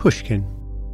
Pushkin.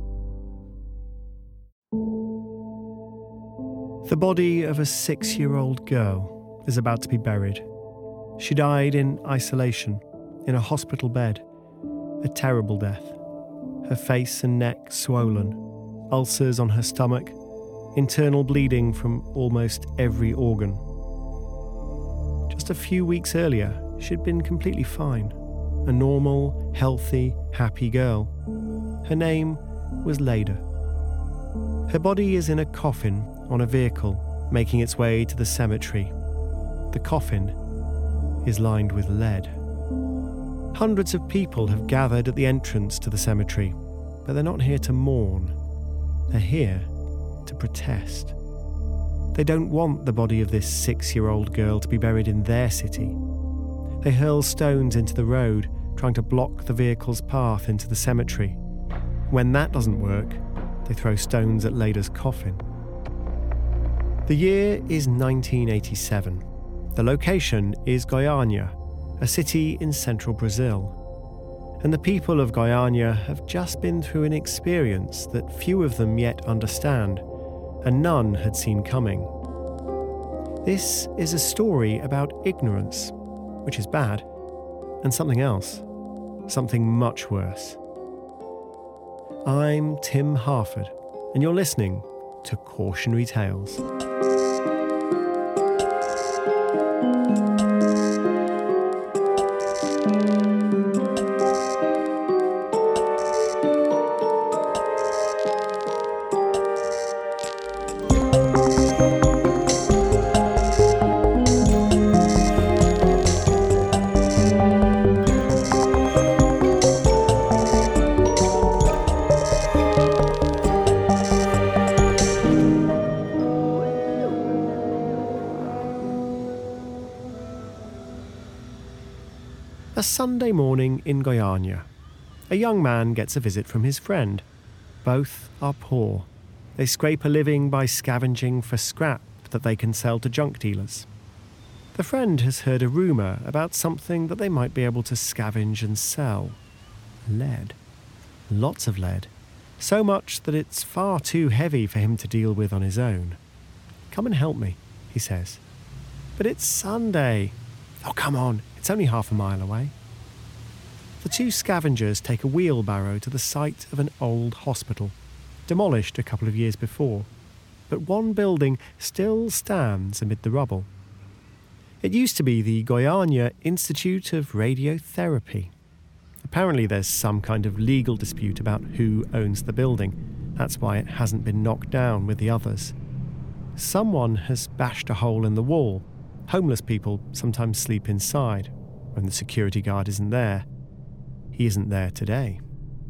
The body of a 6-year-old girl is about to be buried. She died in isolation, in a hospital bed. A terrible death. Her face and neck swollen, ulcers on her stomach, internal bleeding from almost every organ. Just a few weeks earlier, she'd been completely fine. A normal, healthy, happy girl. Her name was Leda. Her body is in a coffin on a vehicle making its way to the cemetery. The coffin is lined with lead. Hundreds of people have gathered at the entrance to the cemetery, but they're not here to mourn. They're here to protest. They don't want the body of this 6-year-old girl to be buried in their city. They hurl stones into the road, trying to block the vehicle's path into the cemetery. When that doesn't work, they throw stones at Leda's coffin. The year is 1987. The location is Goiânia, a city in central Brazil. And the people of Goiânia have just been through an experience that few of them yet understand, and none had seen coming. This is a story about ignorance, which is bad, and something else, something much worse. I'm Tim Harford, and you're listening to Cautionary Tales. A Sunday morning in Goiânia. A young man gets a visit from his friend. Both are poor. They scrape a living by scavenging for scrap that they can sell to junk dealers. The friend has heard a rumour about something that they might be able to scavenge and sell. Lead. Lots of lead. So much that it's far too heavy for him to deal with on his own. "Come and help me," he says. "But it's Sunday." "Oh, come on. It's only half a mile away." The two scavengers take a wheelbarrow to the site of an old hospital, demolished a couple of years before, but one building still stands amid the rubble. It used to be the Goiânia Institute of Radiotherapy. Apparently there's some kind of legal dispute about who owns the building. That's why it hasn't been knocked down with the others. Someone has bashed a hole in the wall. Homeless people sometimes sleep inside when the security guard isn't there. He isn't there today.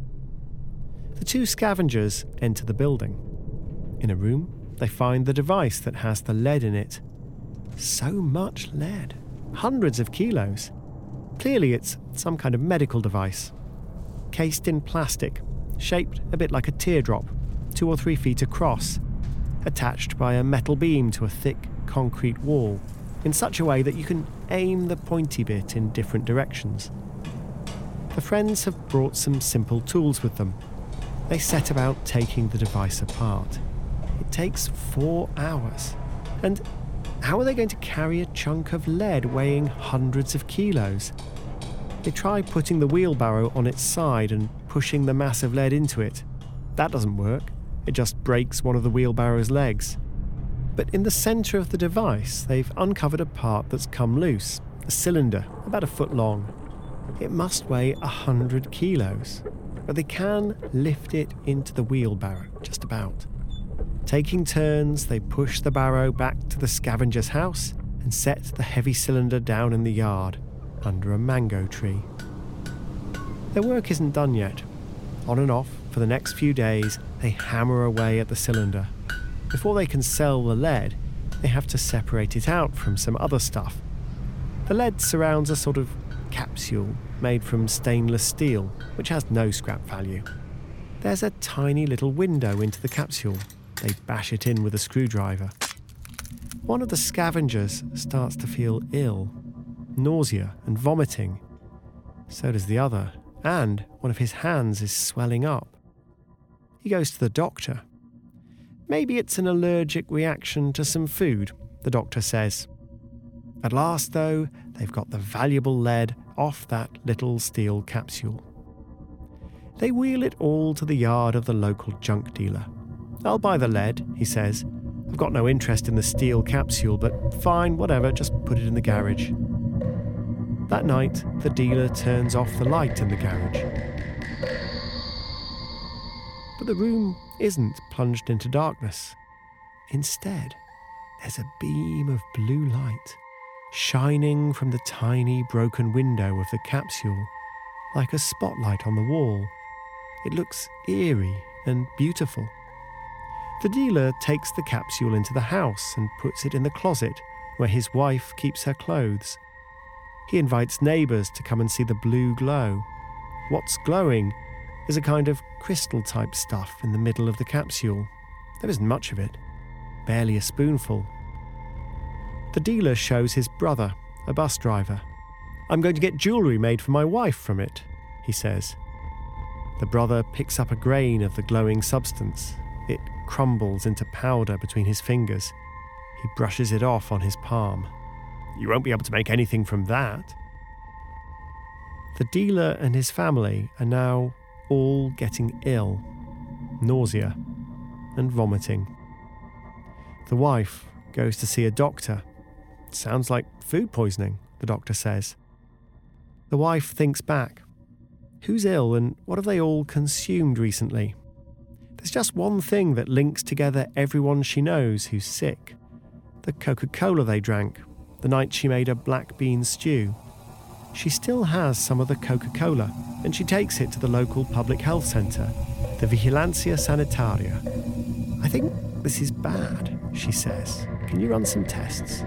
The two scavengers enter the building. In a room, they find the device that has the lead in it. So much lead. Hundreds of kilos. Clearly it's some kind of medical device. Cased in plastic, shaped a bit like a teardrop, 2 or 3 feet across, attached by a metal beam to a thick concrete wall, in such a way that you can aim the pointy bit in different directions. The friends have brought some simple tools with them. They set about taking the device apart. It takes 4 hours. And how are they going to carry a chunk of lead weighing hundreds of kilos? They try putting the wheelbarrow on its side and pushing the mass of lead into it. That doesn't work. It just breaks one of the wheelbarrow's legs. But in the centre of the device, they've uncovered a part that's come loose, a cylinder about 1 foot long. It must weigh 100 kilos, but they can lift it into the wheelbarrow, just about. Taking turns, they push the barrow back to the scavenger's house and set the heavy cylinder down in the yard, under a mango tree. Their work isn't done yet. On and off, for the next few days, they hammer away at the cylinder. Before they can sell the lead, they have to separate it out from some other stuff. The lead surrounds a sort of capsule made from stainless steel, which has no scrap value. There's a tiny little window into the capsule. They bash it in with a screwdriver. One of the scavengers starts to feel ill, nausea and vomiting. So does the other, and one of his hands is swelling up. He goes to the doctor. Maybe it's an allergic reaction to some food, the doctor says. At last, though, they've got the valuable lead off that little steel capsule. They wheel it all to the yard of the local junk dealer. "I'll buy the lead," he says. "I've got no interest in the steel capsule, but fine, whatever, just put it in the garage." That night, the dealer turns off the light in the garage. But the room isn't plunged into darkness. Instead, there's a beam of blue light shining from the tiny broken window of the capsule, like a spotlight on the wall. It looks eerie and beautiful. The dealer takes the capsule into the house and puts it in the closet where his wife keeps her clothes. He invites neighbours to come and see the blue glow. What's glowing is a kind of crystal-type stuff in the middle of the capsule. There isn't much of it, barely a spoonful. The dealer shows his brother, a bus driver. "I'm going to get jewellery made for my wife from it," he says. The brother picks up a grain of the glowing substance. It crumbles into powder between his fingers. He brushes it off on his palm. "You won't be able to make anything from that." The dealer and his family are now all getting ill, nausea and vomiting. The wife goes to see a doctor. "Sounds like food poisoning," the doctor says. The wife thinks back. Who's ill and what have they all consumed recently? There's just one thing that links together everyone she knows who's sick. The Coca-Cola they drank, the night she made a black bean stew. She still has some of the Coca-Cola, and she takes it to the local public health centre, the Vigilancia Sanitaria. "I think this is bad," she says. "Can you run some tests?"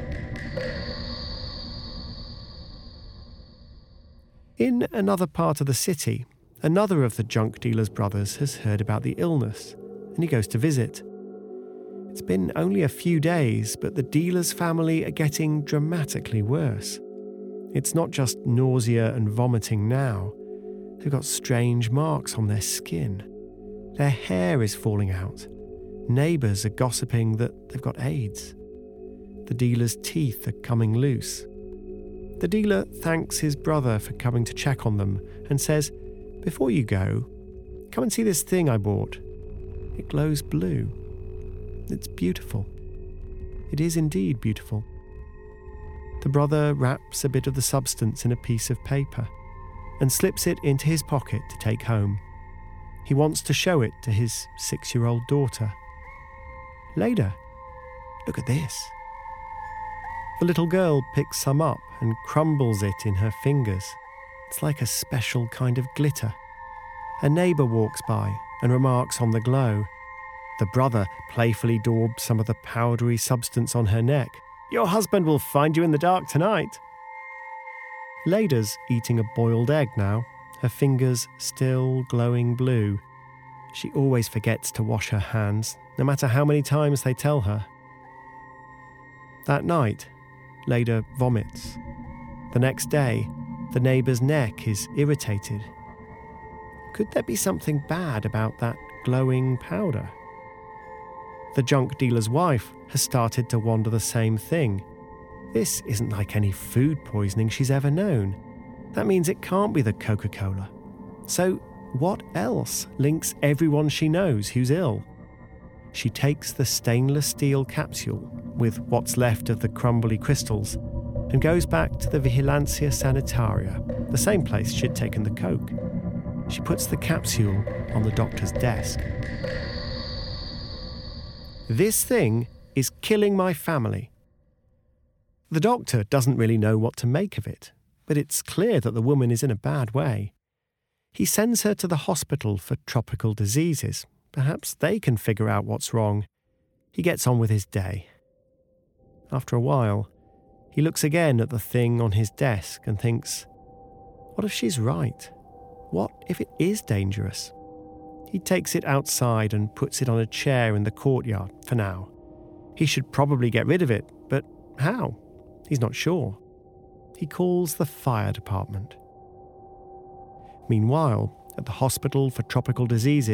In another part of the city, another of the junk dealer's brothers has heard about the illness, and he goes to visit. It's been only a few days, but the dealer's family are getting dramatically worse. It's not just nausea and vomiting now. They've got strange marks on their skin. Their hair is falling out. Neighbours are gossiping that they've got AIDS. The dealer's teeth are coming loose. The dealer thanks his brother for coming to check on them and says, "Before you go, come and see this thing I bought. It glows blue. It's beautiful." It is indeed beautiful. The brother wraps a bit of the substance in a piece of paper and slips it into his pocket to take home. He wants to show it to his 6-year-old daughter. "Leda, look at this." The little girl picks some up and crumbles it in her fingers. It's like a special kind of glitter. A neighbour walks by and remarks on the glow. The brother playfully daubs some of the powdery substance on her neck. "Your husband will find you in the dark tonight." Leda's eating a boiled egg now, her fingers still glowing blue. She always forgets to wash her hands, no matter how many times they tell her. That night, Leda vomits. The next day, the neighbour's neck is irritated. Could there be something bad about that glowing powder? The junk dealer's wife has started to wonder the same thing. This isn't like any food poisoning she's ever known. That means it can't be the Coca-Cola. So what else links everyone she knows who's ill? She takes the stainless steel capsule, with what's left of the crumbly crystals, and goes back to the Vigilancia Sanitaria, the same place she'd taken the Coke. She puts the capsule on the doctor's desk. "This thing is killing my family." The doctor doesn't really know what to make of it, but it's clear that the woman is in a bad way. He sends her to the hospital for tropical diseases. Perhaps they can figure out what's wrong. He gets on with his day. After a while, he looks again at the thing on his desk and thinks, what if she's right? What if it is dangerous? He takes it outside and puts it on a chair in the courtyard for now. He should probably get rid of it, but how? He's not sure. He calls the fire department. Meanwhile, at the hospital for tropical diseases,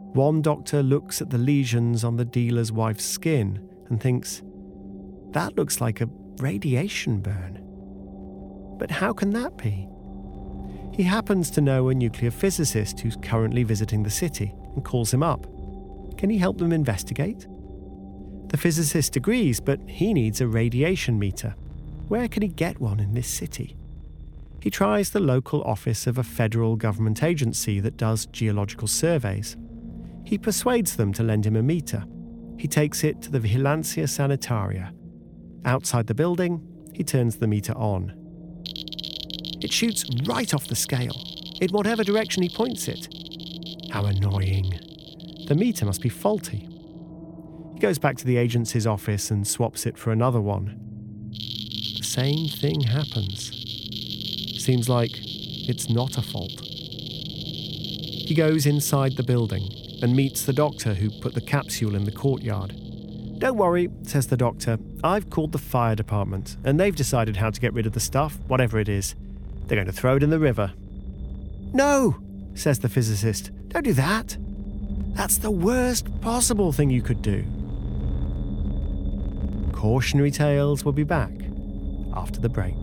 One doctor looks at the lesions on the dealer's wife's skin and thinks, that looks like a radiation burn. But how can that be? He happens to know a nuclear physicist who's currently visiting the city and calls him up. Can he help them investigate? The physicist agrees, but he needs a radiation meter. Where can he get one in this city? He tries the local office of a federal government agency that does geological surveys. He persuades them to lend him a meter. He takes it to the Vigilancia Sanitaria. Outside the building, he turns the meter on. It shoots right off the scale, in whatever direction he points it. How annoying. The meter must be faulty. He goes back to the agency's office and swaps it for another one. The same thing happens. Seems like it's not a fault. He goes inside the building and meets the doctor who put the capsule in the courtyard. Don't worry, says the doctor. I've called the fire department and they've decided how to get rid of the stuff, whatever it is. They're going to throw it in the river. No, says the physicist. Don't do that. That's the worst possible thing you could do. Cautionary Tales will be back after the break.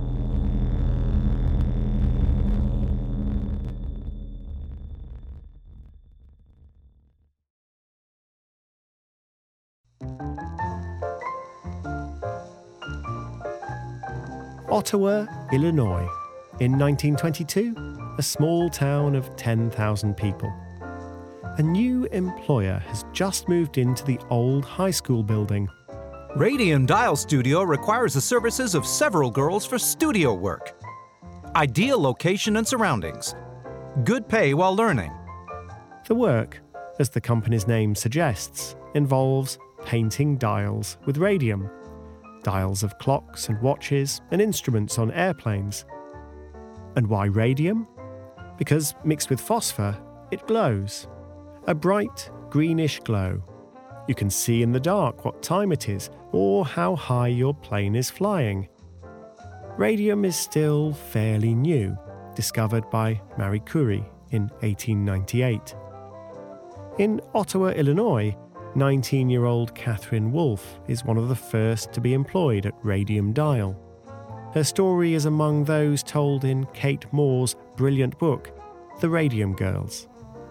Ottawa, Illinois. In 1922, a small town of 10,000 people. A new employer has just moved into the old high school building. Radium Dial Studio requires the services of several girls for studio work. Ideal location and surroundings. Good pay while learning. The work, as the company's name suggests, involves painting dials with radium. Dials of clocks and watches and instruments on airplanes. And why radium? Because mixed with phosphor, it glows. A bright, greenish glow. You can see in the dark what time it is or how high your plane is flying. Radium is still fairly new, discovered by Marie Curie in 1898. In Ottawa, Illinois, 19-year-old Catherine Wolfe is one of the first to be employed at Radium Dial. Her story is among those told in Kate Moore's brilliant book, The Radium Girls.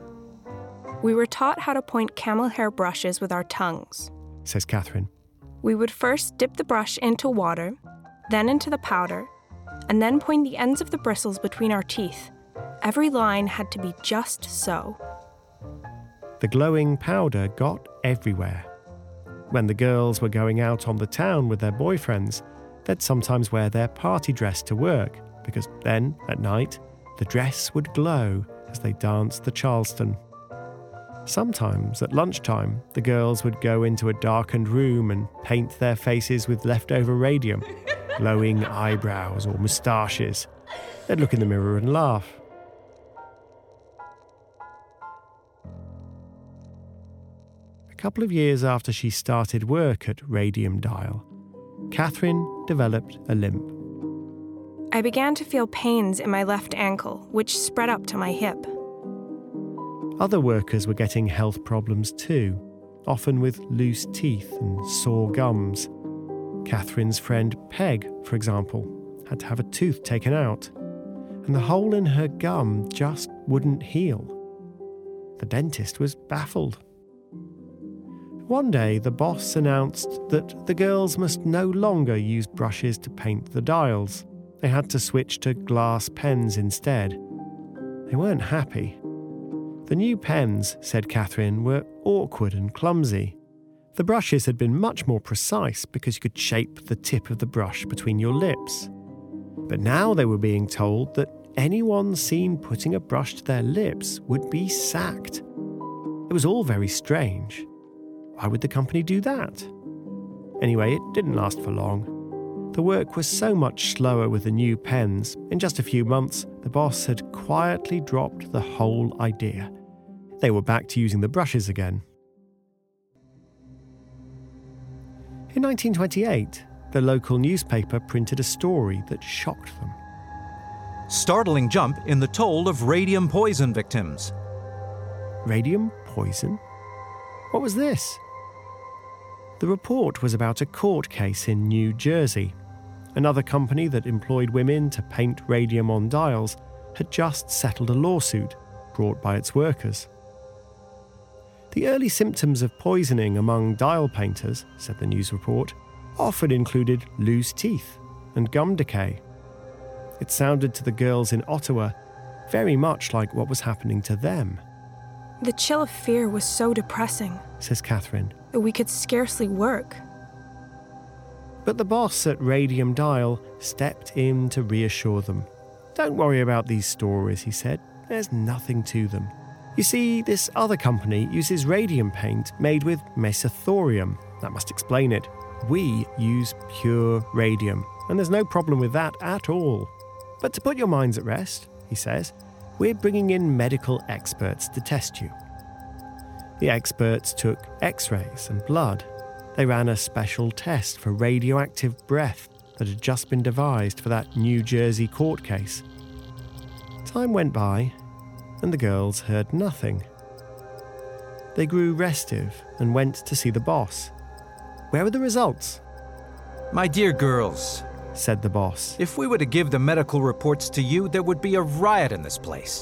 We were taught how to point camel hair brushes with our tongues, says Catherine. We would first dip the brush into water, then into the powder, and then point the ends of the bristles between our teeth. Every line had to be just so. The glowing powder got everywhere. When the girls were going out on the town with their boyfriends, they'd sometimes wear their party dress to work, because then, at night, the dress would glow as they danced the Charleston. Sometimes, at lunchtime, the girls would go into a darkened room and paint their faces with leftover radium, glowing eyebrows or moustaches. They'd look in the mirror and laugh. A couple of years after she started work at Radium Dial, Catherine developed a limp. I began to feel pains in my left ankle, which spread up to my hip. Other workers were getting health problems too, often with loose teeth and sore gums. Catherine's friend Peg, for example, had to have a tooth taken out, and the hole in her gum just wouldn't heal. The dentist was baffled. One day, the boss announced that the girls must no longer use brushes to paint the dials. They had to switch to glass pens instead. They weren't happy. The new pens, said Catherine, were awkward and clumsy. The brushes had been much more precise because you could shape the tip of the brush between your lips. But now they were being told that anyone seen putting a brush to their lips would be sacked. It was all very strange. Why would the company do that? Anyway, it didn't last for long. The work was so much slower with the new pens, in just a few months, the boss had quietly dropped the whole idea. They were back to using the brushes again. In 1928, the local newspaper printed a story that shocked them. Startling jump in the toll of radium poison victims. Radium poison? What was this? The report was about a court case in New Jersey. Another company that employed women to paint radium on dials had just settled a lawsuit brought by its workers. The early symptoms of poisoning among dial painters, said the news report, often included loose teeth and gum decay. It sounded to the girls in Ottawa very much like what was happening to them. The chill of fear was so depressing, says Catherine, that we could scarcely work. But the boss at Radium Dial stepped in to reassure them. Don't worry about these stories, he said. There's nothing to them. You see, this other company uses radium paint made with mesothorium. That must explain it. We use pure radium, and there's no problem with that at all. But to put your minds at rest, he says, we're bringing in medical experts to test you. The experts took x-rays and blood. They ran a special test for radioactive breath that had just been devised for that New Jersey court case. Time went by, and the girls heard nothing. They grew restive and went to see the boss. Where were the results? My dear girls, said the boss. If we were to give the medical reports to you, there would be a riot in this place.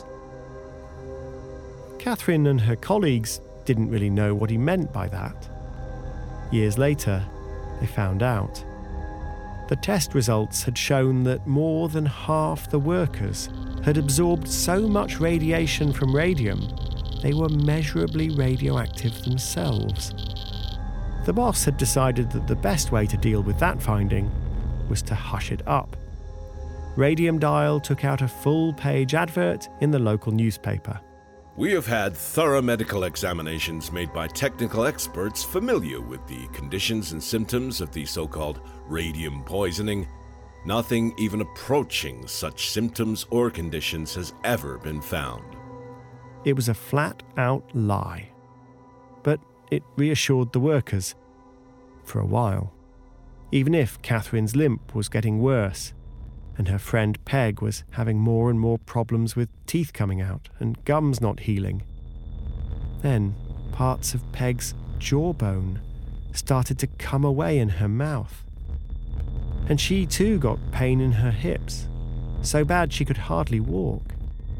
Catherine and her colleagues didn't really know what he meant by that. Years later, they found out. The test results had shown that more than half the workers had absorbed so much radiation from radium, they were measurably radioactive themselves. The boss had decided that the best way to deal with that finding was to hush it up. Radium Dial took out a full-page advert in the local newspaper. We have had thorough medical examinations made by technical experts familiar with the conditions and symptoms of the so-called radium poisoning. Nothing even approaching such symptoms or conditions has ever been found. It was a flat-out lie. But it reassured the workers. For a while. Even if Catherine's limp was getting worse, and her friend Peg was having more and more problems with teeth coming out and gums not healing. Then parts of Peg's jawbone started to come away in her mouth. And she too got pain in her hips, so bad she could hardly walk.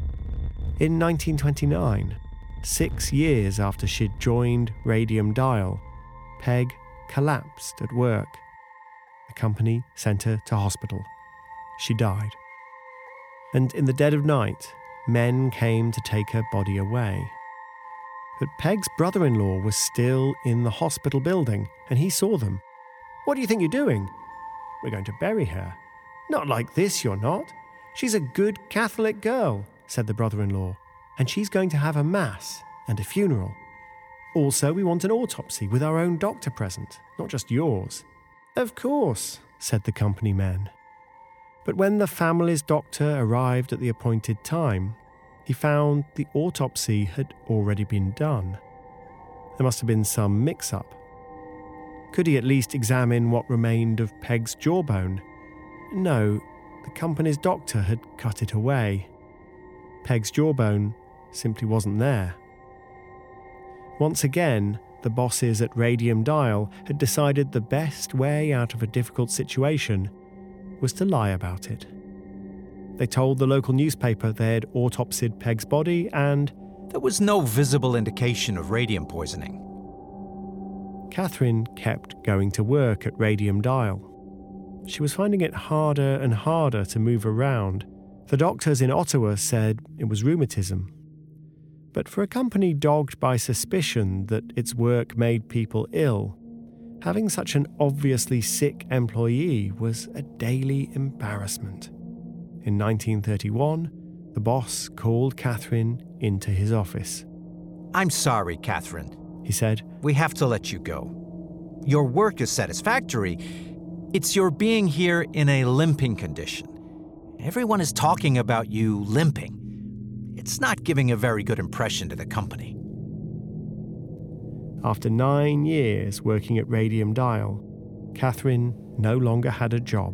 In 1929, 6 years after she'd joined Radium Dial, Peg collapsed at work. The company sent her to hospital. She died. And in the dead of night, men came to take her body away. But Peg's brother-in-law was still in the hospital building, and he saw them. "What do you think you're doing?" "We're going to bury her." "Not like this, you're not. She's a good Catholic girl," said the brother-in-law, "and she's going to have a mass and a funeral. Also, we want an autopsy with our own doctor present, not just yours." "Of course," said the company men. But when the family's doctor arrived at the appointed time, he found the autopsy had already been done. There must have been some mix-up. Could he at least examine what remained of Peg's jawbone? No, the company's doctor had cut it away. Peg's jawbone simply wasn't there. Once again, the bosses at Radium Dial had decided the best way out of a difficult situation was to lie about it. They told the local newspaper they'd autopsied Peg's body and there was no visible indication of radium poisoning. Catherine kept going to work at Radium Dial. She was finding it harder and harder to move around. The doctors in Ottawa said it was rheumatism. But for a company dogged by suspicion that its work made people ill, having such an obviously sick employee was a daily embarrassment. In 1931, the boss called Catherine into his office. "I'm sorry, Catherine," he said. "We have to let you go. Your work is satisfactory. It's your being here in a limping condition. Everyone is talking about you limping. It's not giving a very good impression to the company." After 9 years working at Radium Dial, Catherine no longer had a job.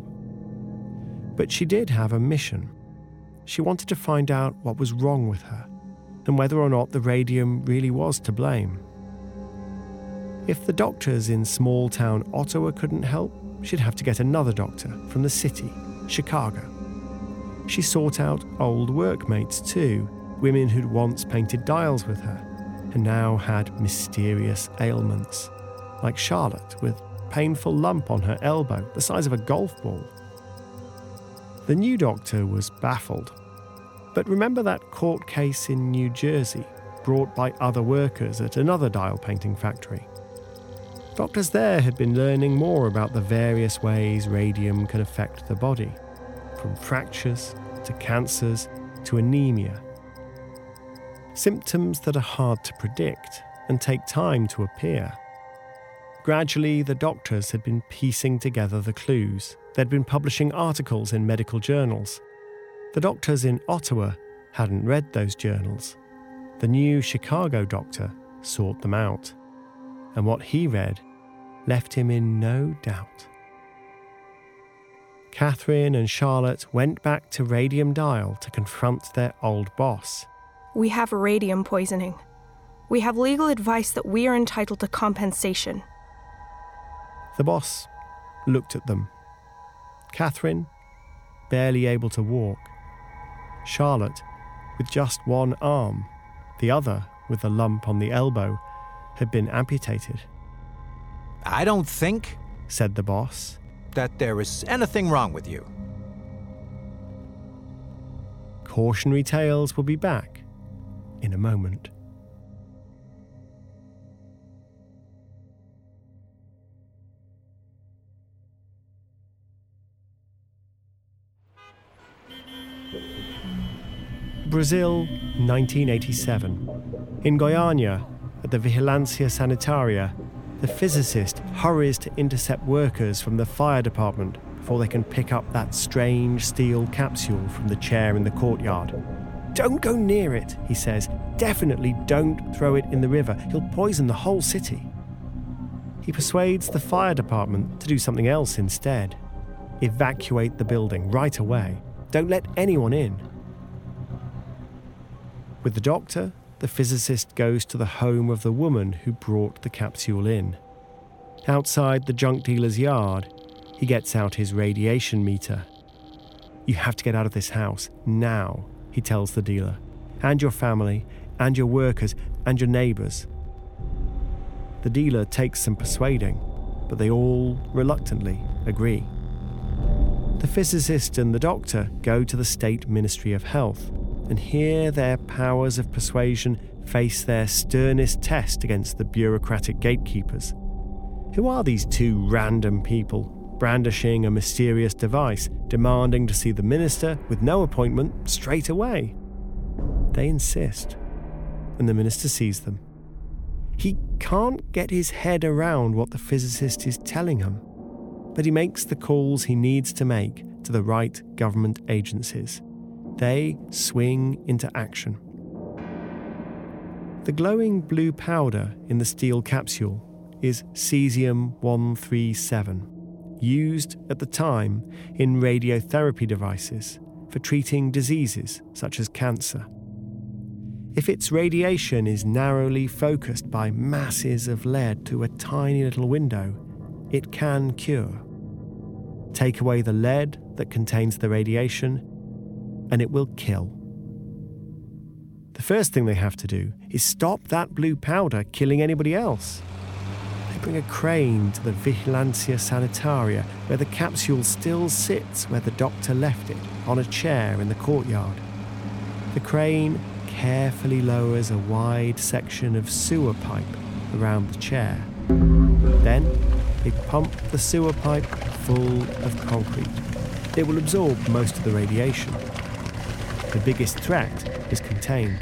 But she did have a mission. She wanted to find out what was wrong with her. and whether or not the radium really was to blame. If the doctors in small-town Ottawa couldn't help, she'd have to get another doctor from the city, Chicago. She sought out old workmates too, women who'd once painted dials with her and now had mysterious ailments, like Charlotte with a painful lump on her elbow the size of a golf ball. The new doctor was baffled. But remember that court case in New Jersey, brought by other workers at another dial painting factory? Doctors there had been learning more about the various ways radium can affect the body, from fractures to cancers to anemia. Symptoms that are hard to predict and take time to appear. Gradually, the doctors had been piecing together the clues. They'd been publishing articles in medical journals. The doctors in Ottawa hadn't read those journals. The new Chicago doctor sought them out. And what he read left him in no doubt. Catherine and Charlotte went back to Radium Dial to confront their old boss. We have radium poisoning. We have legal advice that we are entitled to compensation. The boss looked at them. Catherine, barely able to walk. Charlotte, with just one arm, the other, with a lump on the elbow, had been amputated. I don't think, said the boss, that there is anything wrong with you. Cautionary Tales will be back in a moment. Brazil, 1987. In Goiânia, at the Vigilância Sanitária, the physicist hurries to intercept workers from the fire department before they can pick up that strange steel capsule from the chair in the courtyard. "Don't go near it," he says. "Definitely don't throw it in the river. He'll poison the whole city." He persuades the fire department to do something else instead. Evacuate the building right away. Don't let anyone in. With the doctor, the physicist goes to the home of the woman who brought the capsule in. Outside the junk dealer's yard, he gets out his radiation meter. "You have to get out of this house, now," he tells the dealer, "and your family, and your workers, and your neighbours." The dealer takes some persuading, but they all reluctantly agree. The physicist and the doctor go to the State Ministry of Health, and here their powers of persuasion face their sternest test against the bureaucratic gatekeepers. Who are these two random people, brandishing a mysterious device, demanding to see the minister with no appointment straight away? They insist, and the minister sees them. He can't get his head around what the physicist is telling him, but he makes the calls he needs to make to the right government agencies. They swing into action. The glowing blue powder in the steel capsule is cesium-137, used at the time in radiotherapy devices for treating diseases such as cancer. If its radiation is narrowly focused by masses of lead through a tiny little window, it can cure. Take away the lead that contains the radiation, and it will kill. The first thing they have to do is stop that blue powder killing anybody else. They bring a crane to the Vigilância Sanitária, where the capsule still sits where the doctor left it, on a chair in the courtyard. The crane carefully lowers a wide section of sewer pipe around the chair. Then they pump the sewer pipe full of concrete. It will absorb most of the radiation. The biggest threat is contained.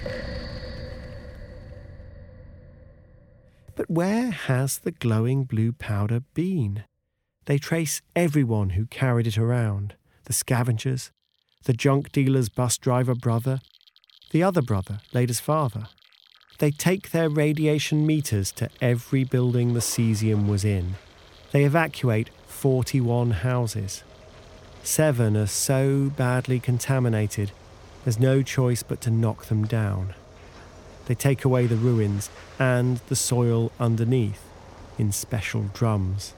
But where has the glowing blue powder been? They trace everyone who carried it around. The scavengers, the junk dealer's bus driver brother, the other brother, Lada's father. They take their radiation meters to every building the cesium was in. They evacuate 41 houses. 7 are so badly contaminated, there's no choice but to knock them down. They take away the ruins and the soil underneath in special drums.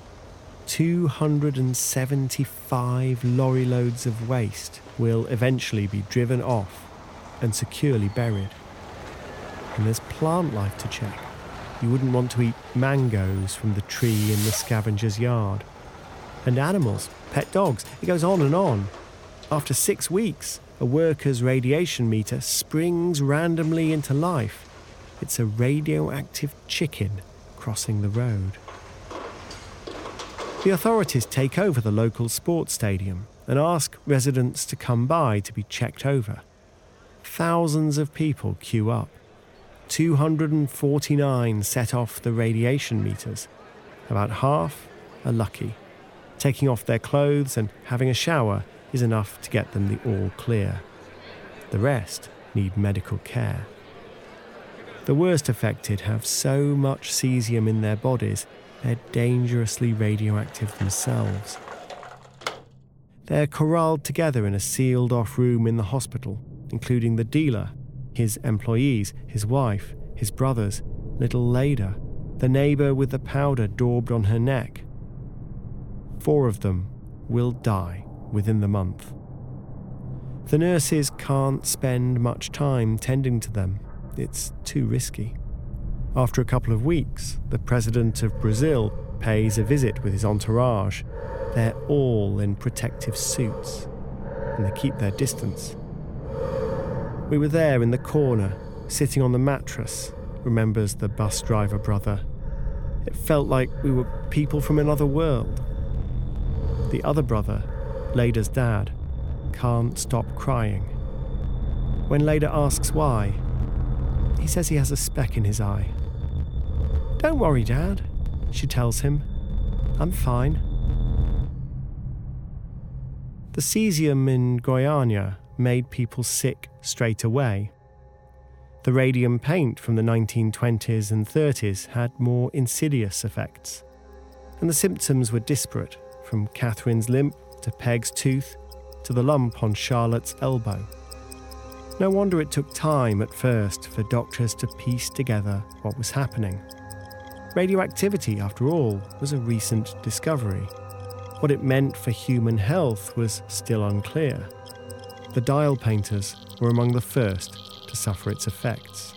275 lorry loads of waste will eventually be driven off and securely buried. And there's plant life to check. You wouldn't want to eat mangoes from the tree in the scavenger's yard. And animals, pet dogs, it goes on and on. After 6 weeks, a worker's radiation meter springs randomly into life. It's a radioactive chicken crossing the road. The authorities take over the local sports stadium and ask residents to come by to be checked over. Thousands of people queue up. 249 set off the radiation meters. About half are lucky. Taking off their clothes and having a shower is enough to get them the all clear. The rest need medical care. The worst affected have so much cesium in their bodies, they're dangerously radioactive themselves. They're corralled together in a sealed-off room in the hospital, including the dealer, his employees, his wife, his brothers, little Leda, the neighbour with the powder daubed on her neck. 4 of them will die within the month. The nurses can't spend much time tending to them. It's too risky. After a couple of weeks, the president of Brazil pays a visit with his entourage. They're all in protective suits, and they keep their distance. We were there in the corner, sitting on the mattress, remembers the bus driver brother. It felt like we were people from another world. The other brother, Leda's dad, can't stop crying. When Leda asks why, he says he has a speck in his eye. "Don't worry, Dad," she tells him. "I'm fine." The cesium in Goiânia made people sick straight away. The radium paint from the 1920s and 30s had more insidious effects. And the symptoms were disparate, from Catherine's limp to Peg's tooth to the lump on Charlotte's elbow. No wonder it took time at first for doctors to piece together what was happening. Radioactivity, after all, was a recent discovery. What it meant for human health was still unclear. The dial painters were among the first to suffer its effects.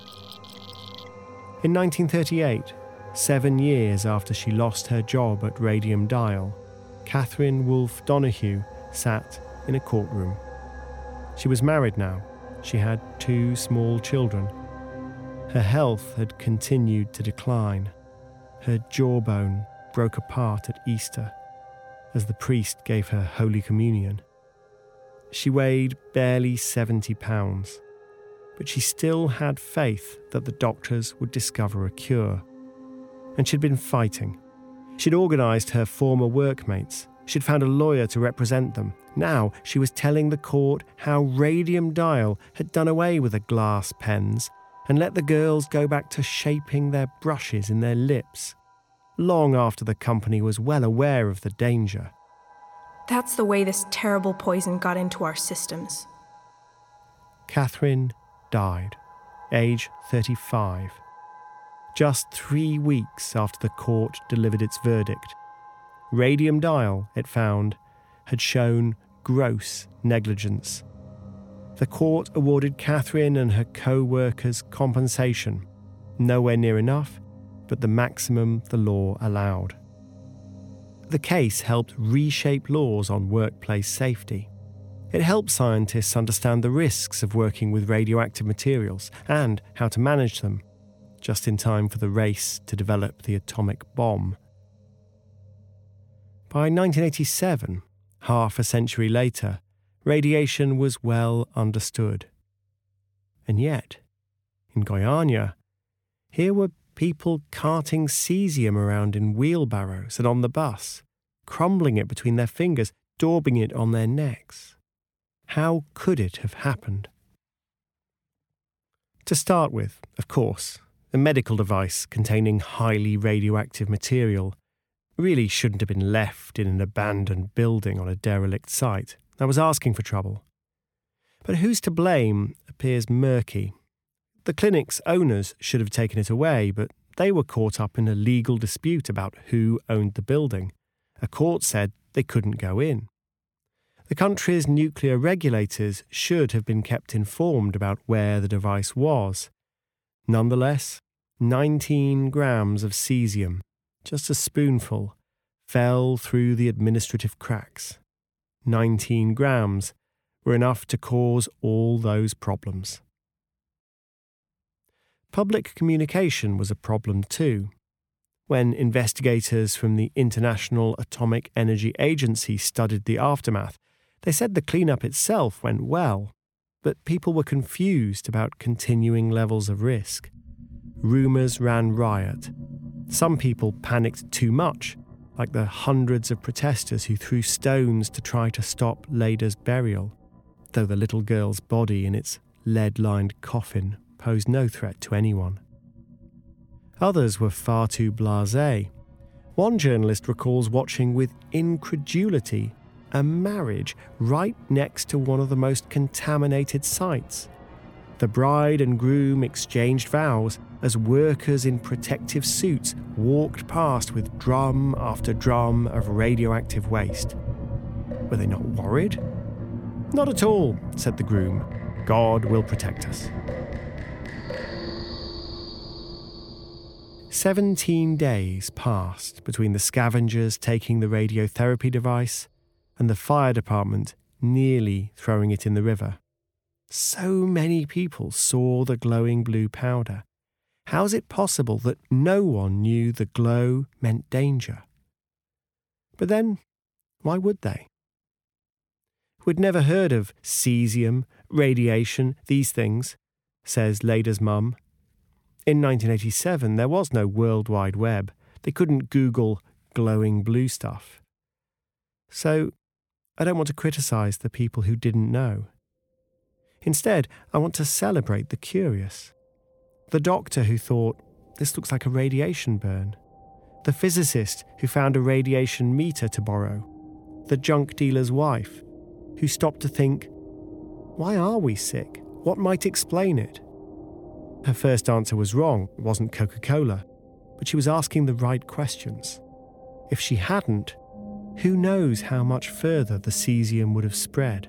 In 1938, 7 years after she lost her job at Radium Dial, Catherine Wolfe Donahue sat in a courtroom. She was married now. She had 2 small children. Her health had continued to decline. Her jawbone broke apart at Easter as the priest gave her Holy Communion. She weighed barely 70 pounds, but she still had faith that the doctors would discover a cure. And she'd been fighting. She'd organised her former workmates. She'd found a lawyer to represent them. Now she was telling the court how Radium Dial had done away with the glass pens and let the girls go back to shaping their brushes in their lips, long after the company was well aware of the danger. That's the way this terrible poison got into our systems. Catherine died, age 35, just 3 weeks after the court delivered its verdict. Radium Dial, it found, had shown gross negligence. The court awarded Catherine and her co-workers compensation, nowhere near enough, but the maximum the law allowed. The case helped reshape laws on workplace safety. It helped scientists understand the risks of working with radioactive materials and how to manage them, just in time for the race to develop the atomic bomb. By 1987, half a century later, radiation was well understood. And yet, in Goiânia, here were people carting cesium around in wheelbarrows and on the bus, crumbling it between their fingers, daubing it on their necks. How could it have happened? To start with, of course, a medical device containing highly radioactive material really shouldn't have been left in an abandoned building on a derelict site. That was asking for trouble. But who's to blame appears murky. The clinic's owners should have taken it away, but they were caught up in a legal dispute about who owned the building. A court said they couldn't go in. The country's nuclear regulators should have been kept informed about where the device was. Nonetheless, 19 grams of cesium, just a spoonful, fell through the administrative cracks. 19 grams were enough to cause all those problems. Public communication was a problem too. When investigators from the International Atomic Energy Agency studied the aftermath, they said the cleanup itself went well, but people were confused about continuing levels of risk. Rumours ran riot. Some people panicked too much, like the hundreds of protesters who threw stones to try to stop Leyda's burial, though the little girl's body in its lead-lined coffin posed no threat to anyone. Others were far too blasé. One journalist recalls watching with incredulity a marriage right next to one of the most contaminated sites. The bride and groom exchanged vows as workers in protective suits walked past with drum after drum of radioactive waste. Were they not worried? "Not at all," said the groom. "God will protect us." 17 days passed between the scavengers taking the radiotherapy device and the fire department nearly throwing it in the river. So many people saw the glowing blue powder. How is it possible that no one knew the glow meant danger? But then, why would they? We'd never heard of cesium, radiation, these things, says Leyda's mum. In 1987, there was no World Wide Web. They couldn't Google glowing blue stuff. So, I don't want to criticise the people who didn't know. Instead, I want to celebrate the curious. The doctor who thought, this looks like a radiation burn. The physicist who found a radiation meter to borrow. The junk dealer's wife, who stopped to think, why are we sick? What might explain it? Her first answer was wrong. It wasn't Coca-Cola. But she was asking the right questions. If she hadn't, who knows how much further the cesium would have spread?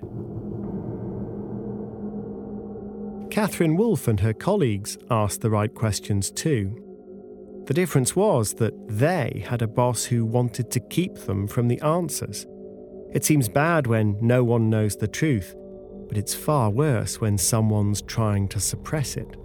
Catherine Wolfe and her colleagues asked the right questions too. The difference was that they had a boss who wanted to keep them from the answers. It seems bad when no one knows the truth, but it's far worse when someone's trying to suppress it.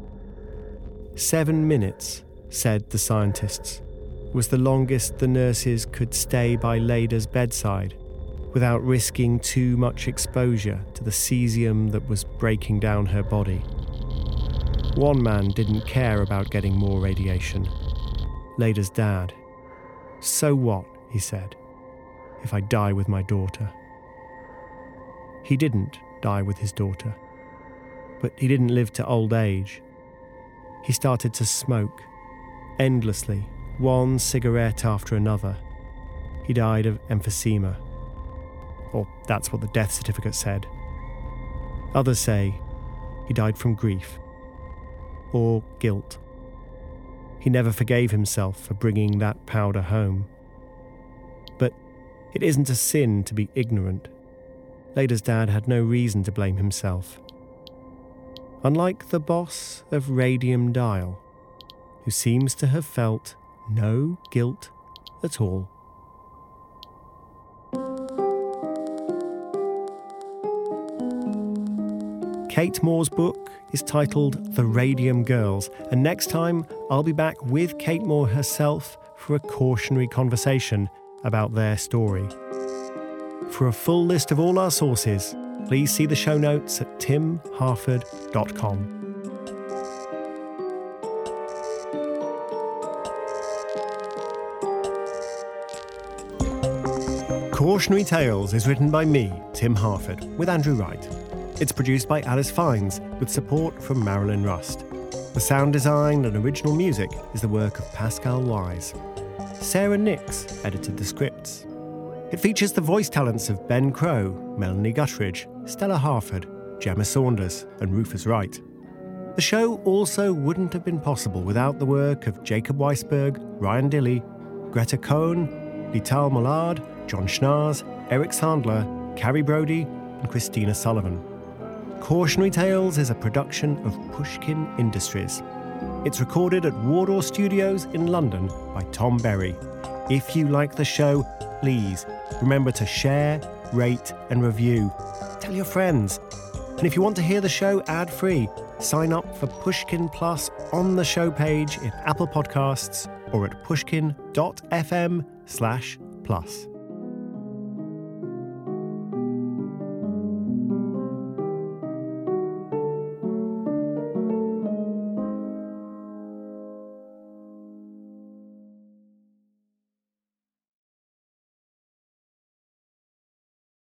7 minutes, said the scientists, was the longest the nurses could stay by Leyda's bedside without risking too much exposure to the cesium that was breaking down her body. One man didn't care about getting more radiation. Leyda's dad. "So what?" he said, "if I die with my daughter?" He didn't die with his daughter, but he didn't live to old age. He started to smoke, endlessly, one cigarette after another. He died of emphysema. Or that's what the death certificate said. Others say he died from grief or guilt. He never forgave himself for bringing that powder home. But it isn't a sin to be ignorant. Leyda's dad had no reason to blame himself. Unlike the boss of Radium Dial, who seems to have felt no guilt at all. Kate Moore's book is titled The Radium Girls, and next time I'll be back with Kate Moore herself for a cautionary conversation about their story. For a full list of all our sources, please see the show notes at timharford.com. Cautionary Tales is written by me, Tim Harford, with Andrew Wright. It's produced by Alice Fiennes, with support from Marilyn Rust. The sound design and original music is the work of Pascal Wise. Sarah Nix edited the scripts. It features the voice talents of Ben Crow, Melanie Guttridge, Stella Harford, Gemma Saunders, and Rufus Wright. The show also wouldn't have been possible without the work of Jacob Weisberg, Ryan Dilley, Greta Cohn, Lital Mollard, John Schnaars, Eric Sandler, Carrie Brody, and Christina Sullivan. Cautionary Tales is a production of Pushkin Industries. It's recorded at Wardour Studios in London by Tom Berry. If you like the show, please remember to share, rate, and review. Tell your friends. And if you want to hear the show ad-free, sign up for Pushkin Plus on the show page in Apple Podcasts or at pushkin.fm/plus.